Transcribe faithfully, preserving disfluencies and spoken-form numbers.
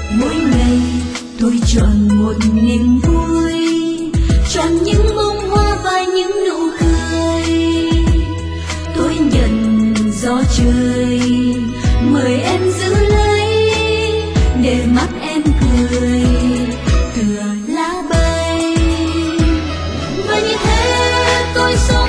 Mỗi ngày tôi chọn một niềm vui, chọn những bông hoa và những nụ cười. Tôi nhận gió trời mời em giữ lấy, để mắt em cười tựa lá bay. Và như thế tôi sống